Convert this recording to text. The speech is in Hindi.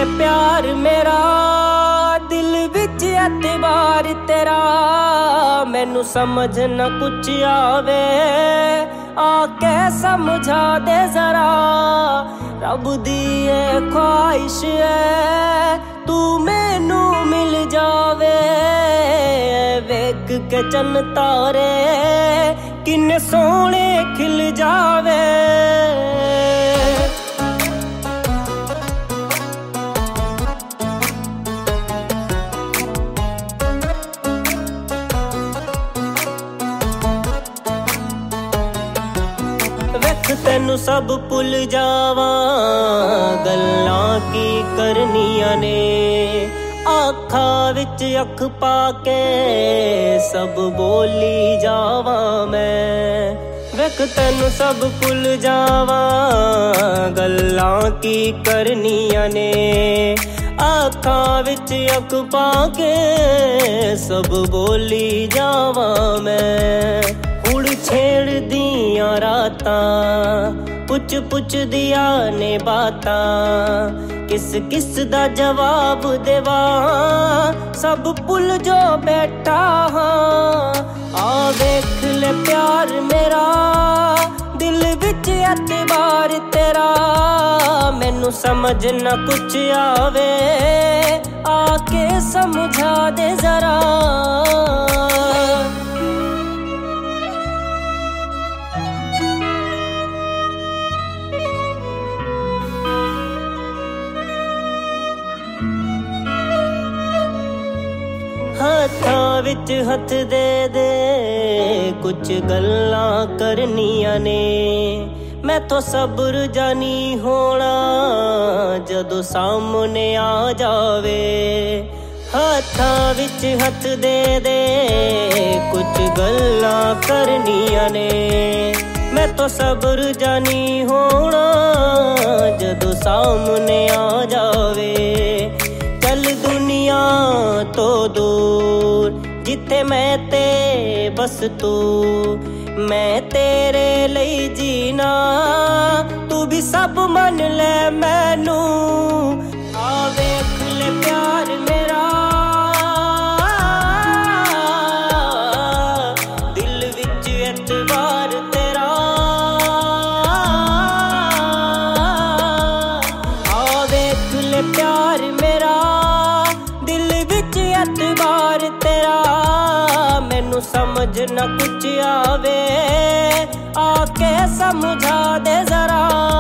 ले प्यार मेरा दिल विच एतबार तेरा मैनू समझ न कुछ आवे आके समझा दे जरा रब दी ये ख्वाहिश है तू मैनू मिल जावे वेख के चन तारे किन्ने सोहणे खिल जावे तैनू सब भुल जावा गल्लां की करनियां ने आखा विच अख पाके सब बोली जावा मैं वेख तैनू सब भुल जावा गल्लां की करनियां ने आखा विच अख पाके सब बोली जावा मैं हुड़ छेड़ दियां रातां पुछ दिया ने बातां किस किस दा जवाब देवा सब भुल जो बैठा हाँ आ वेख ले प्यार मेरा दिल विच एतबार तेरा मैनू समझ न कुछ आवे आके समझा दे जरा हत्थां विच हथ दे कुछ गल्लां करनियां ने मैं तो सब्र जानी होना जदों सामने आ जावे हत्थां विच हथ दे कुछ गल्लां करनियां ने मैं तो सब्र जानी होना जदों सामने आ जावे चल दुनिया तो दूर जिथे मैं ते बस तू मैं तेरे लिए जीना तू भी सब मन ले मैनू आ वेख ले प्यार मेरा दिल विच एतबार तेरा आ वेख ले प्यार मेरा एतबार तेरा मैनू समझ न कुछ आवे आके समझा दे जरा